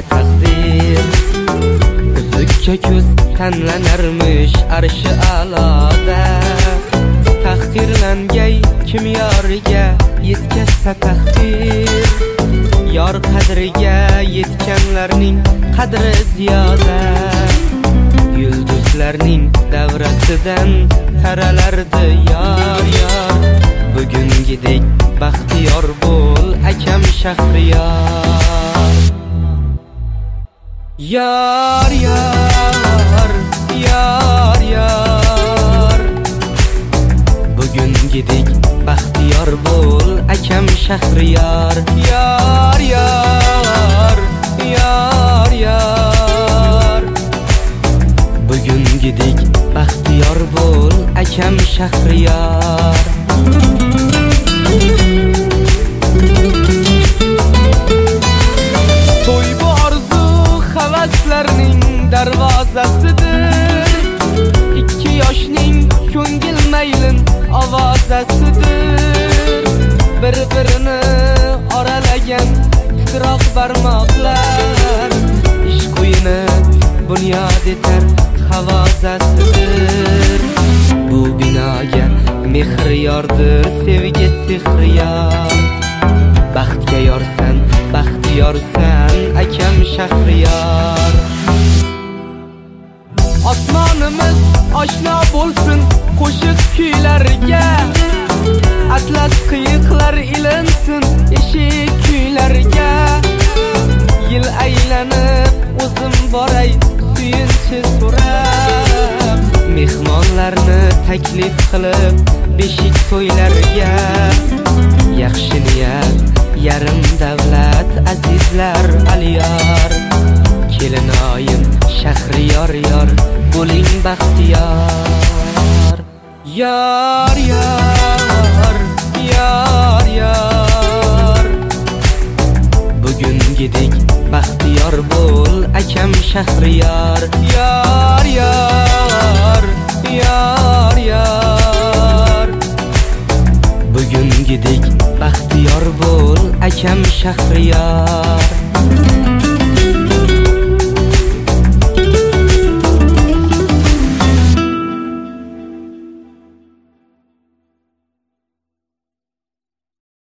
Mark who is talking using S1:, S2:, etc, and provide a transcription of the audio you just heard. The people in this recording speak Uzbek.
S1: taqdir. Uzukka ko'z tanlanarmish arshi a'loda. Tahqirlangay kim yoriga yetkazsa taqdir. Yor qadriga yetganlarning qadri ziyoda. Yulduzlarning davrasidan taralardi yor yor. Bugungidek baxtiyor bo'l akam Shahriyar. Yor yor yor yor. Bugungidek baxtiyor bo'l akam Shahriyar. Yor yor yor yor. Bugungidek baxtiyor bo'l akam Shahriyar. To'y bu orzu havaslarning darvozasidir. Ikki yoshning ko'ngil maylin ovozasidir. Bir-birini oralagan titroq barmoqlar ishq o'yini bunyod etar havozasidir. Bu binoga mehr yordir sevgi sehriyar. Baxtga yorsan baxtiyorsan akam Shahriyar. Osmonimiz oshno bo'lsin qo'shiq kuylarga. Atlas qiyiqlar ilinsin eshik kuylarga. Yil aylanib o'zim boray suyunchi so'rab. Mehmonlarni taklif qilib beshik to'ylarga. Yaxshi niyat yarim davlat azizlar alyor. Kelinoyim Shahriyar yor bo'ling baxtiyor. Yor yor yor yor. Bugungidek baxtiyor bo'l akam Shahriyar. Yor yor yor yor. Bugungidek baxtiyor bo'l akam Shahriyar.